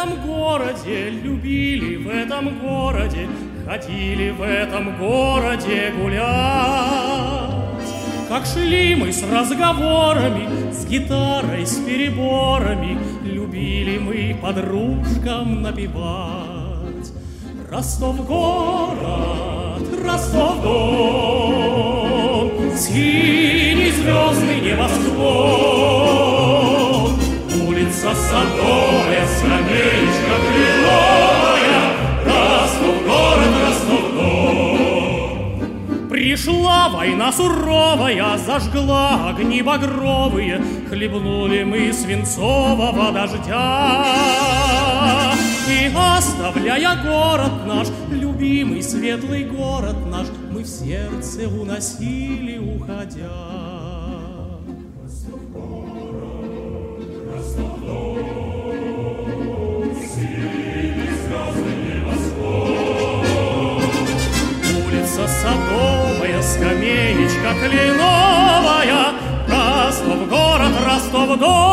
этом городе, любили в этом городе, ходили в этом городе гулять. Как шли мы с разговорами, с гитарой, с переборами, любили мы подружкам напевать. Ростов город, Ростов дом, синий звездный небосклон, улица Садовая, скамеечка кленовая, Ростов город, Ростов дом. Пришла война суровая, зажгла огни багровые, хлебнули мы свинцового дождя. И оставляя город наш, любимый светлый город наш, мы в сердце уносили, уходя. Ростов город, Ростов дом, синий звездный небосклон, улица Садовая, скамеечка кленовая, Ростов город, Ростов дом.